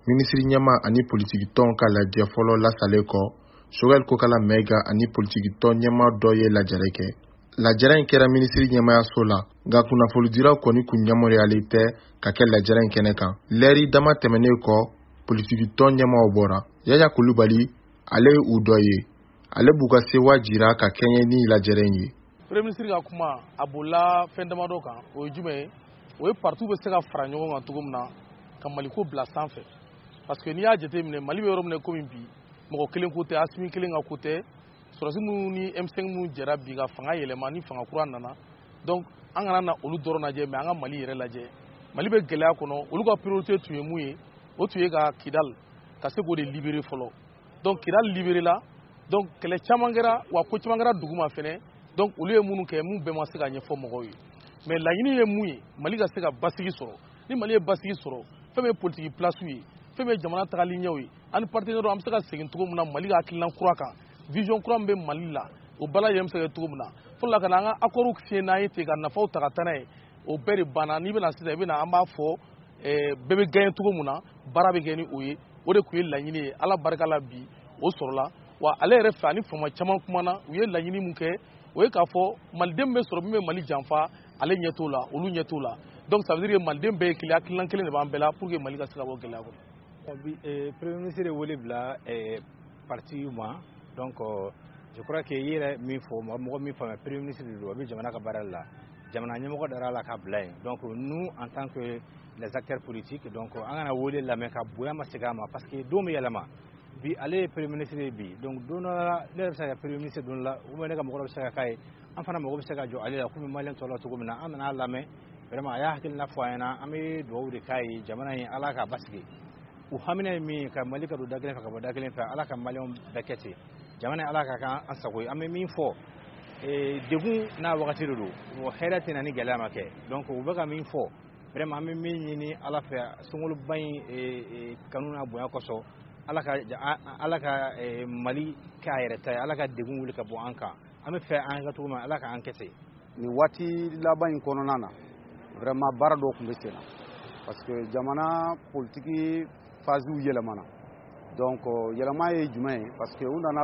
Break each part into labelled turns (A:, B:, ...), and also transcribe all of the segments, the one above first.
A: Ministre ɲɛma ani politiki tɔn ka lajɛ fɔlɔ lasalen kɔ, Sogɛl Kokala Maiga ani politiki tɔn ɲɛma dɔ ye lajɛrɛ kɛ. Lajɛrɛ in kɛra ministre ɲɛmayaso la, nka kunnafonidilaw kɔni kun yamaruyalen tɛ ka kɛ lajɛrɛ in kɛnɛ kan. Lɛri dama tɛmɛnen kɔ, politiki tɔn ɲɛmaw bɔra. Yaya Kulubali, ale ye u dɔ ye. Ale b'u ka sewa jira ka kɛɲɛ ni lajɛrɛ in ye.
B: Premier ministre ka kuma a bolila fɛn damadɔ kan, o ye jumɛn ye? O ye partout bɛ se ka fara ɲɔgɔn kan cogo min na ka Maliko bila sanfɛ. Parce que n'i y'a jateminɛ Mali bɛ yɔrɔ min na komi bi, mɔgɔ kelen ko tɛ, Asimi kelen ka ko tɛ, sɔrɔsi minnu ni M5 minnu jɛra bi ka fanga yɛlɛma ni fanga kura nana. Donc an kana na olu dɔrɔn lajɛ mais an ka Mali yɛrɛ lajɛ. Mali bɛ gɛlɛya kɔnɔ, olu ka priorité tun ye mun ye? O tun ye ka Kidal ka se k'o de libérer fɔlɔ. Donc Kidal libéré la, donc kɛlɛ caman kɛra wa ko caman kɛra duguma fɛnɛ. Donc olu ye minnu kɛ mun bɛɛ ma se ka ɲɛfɔ mɔgɔw ye. Mais laɲini ye mun ye? Mali ka se ka basigi sɔrɔ. Ni Mali ye basigi sɔrɔ, fɛn min ye politique place ye, fɛn min ye jamana tagali ɲɛw ye, ani partenaires an bɛ se ka segin cogo min na Mali ka hakilina kura kan, vision kura min bɛ Mali la, o bɛɛ lajɛlen bɛ se ka kɛ cogo min na. Fɔlɔ la ka na an ka accord signé n'an ye ten ka nafaw ta ka taa n'a ye, o bɛɛ de banna. N'i bɛna sisan i bɛna an b'a fɔ bɛɛ bɛ gagner cogo min na, baara bɛ kɛ ni o ye. O de tun ye laɲini ye. Ala barika la bi o sɔrɔla. Wa ale yɛrɛ fɛ ani fama caman kumana, u ye laɲini mun kɛ, o ye k'a fɔ Maliden bɛ sɔrɔ min bɛ Mali janfa, ale ɲɛ t'o la, olu ɲɛ t'o la. Donc ça veut dire que Maliden bɛɛ ye kelen, hakilina kelen de b'an bɛɛ la pour que Mali ka se ka bɔ gɛlɛya kɔnɔ.
C: Premier ministre ye wele bila parti ma, donc je crois que i yɛrɛ min fɔ mɔgɔ min faamuya Premier ministre de don, a bɛ jamana ka baara la, jamana ɲɛmɔgɔ dara la ka bila yen. Donc nous en tant que les acteurs politiques, donc an kana wele lamɛn ka bonya ma segin a ma parce que don bɛ yɛlɛma. Bi ale ye Premier ministre ye bi, donc don dɔ la ne yɛrɛ bɛ se ka kɛ Premier ministre don la, ou bien ne ka mɔgɔ dɔ bɛ se ka k'a ye, an fana mɔgɔ bɛ se ka jɔ ale la komi Malien tɔ la cogo min na, an nana lamɛn, vraiment a y'a hakilina fɔ an ɲɛna, an bɛ dugawu de k'a ye jamana in Ala k'a basigi. U hamina ye min ka Mali ka don da kelen fɛ ka bɔ da kelen fɛ, Ala ka Malien bɛɛ kɛ ten, jamana in Ala ka kɛ an sago ye. An bɛ min fɔ degun n'a wagati de don, hɛrɛ tɛ na ni gɛlɛya ma kɛ, donc u bɛ ka min fɔ, vraiment an bɛ min ɲini Ala fɛ sunkaloba in kanu n'a bonya kosɔn, Ala ka Mali kɛ a yɛrɛ ta ye, Ala ka degun wuli ka bɔ an kan. An bɛ fɛ an ka cogo min Ala k'an kɛ ten.
D: Ni waati laban in kɔnɔna na, vraiment baara dɔw tun bɛ sen na parce que jamana politique phase yɛlɛmana. Donc yɛlɛma ye jumɛn ye? Parce que u nana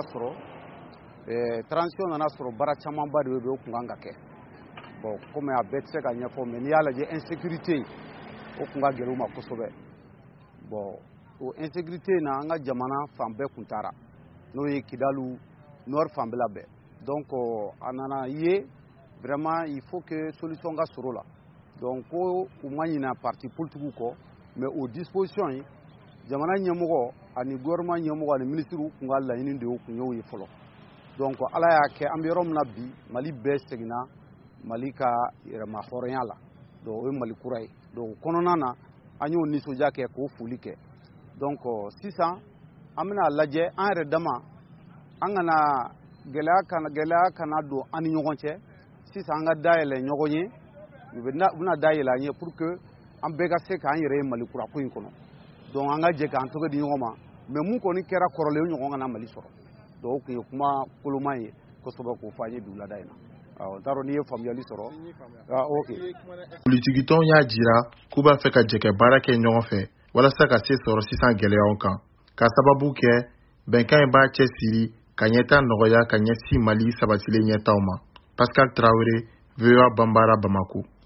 D: sɔrɔ transition nana sɔrɔ baara camanba de bɛ o kun kan ka kɛ. Bon comme a bɛɛ tɛ se ka ɲɛfɔ mais n'i y'a lajɛ insécurité o kun ka gɛlɛn u ma kosɛbɛ. Bon o insécurité na an ka jamana fan bɛɛ kun taara n'o ye Kidalu nord fan bɛɛ bɛɛ. Donc a nana ye vraiment il faut que solution ka sɔrɔ la. Donc ko u ma ɲina parti politique kɔ mais o disposition yi jamana ɲɛmɔgɔ ani gouvernement ɲɛmɔgɔ ani ministre kun ka laɲini de kun y'o ye fɔlɔ. Donc Ala y'a kɛ an bɛ yɔrɔ min na bi Mali bɛɛ seginna Mali ka yɛrɛma hɔrɔnya la. Donc o ye Mali kura ye. Donc kɔnɔna na an y'o nisɔndiya kɛ k'o foli kɛ. Donc sisan an bɛna lajɛ an yɛrɛ dama an kana gɛlɛya kana don an ni ɲɔgɔn cɛ. Sisan an ka dayɛlɛ ɲɔgɔn ye. U bɛna dayɛlɛ an ye pour que an bɛɛ ka se k'an yɛrɛ ye Mali kura ko in kɔnɔ. Donc an ka jɛ k'an tɔgɔ di ɲɔgɔn ma. Mais mun kɔni kɛra kɔrɔlen o ɲɔgɔn kana Mali sɔrɔ. Donc o kun ye kuma koloma ye kosɛbɛ k'o fɔ an ye bi wulada in na. N t'a dɔn n'i ye faamuyali sɔrɔ. Ok.
A: Politiki tɔn y'a jira k'u b'a fɛ ka jɛ ka baara kɛ ɲɔgɔn fɛ walasa ka se sɔrɔ sisan gɛlɛyaw kan. Ka sababu kɛ bɛnkan in b'a cɛsiri ka ɲɛtaa nɔgɔya ka ɲɛsin Mali sabatilen ɲɛtaw ma. Pascal Traoré, VOA Bambara, Bamako.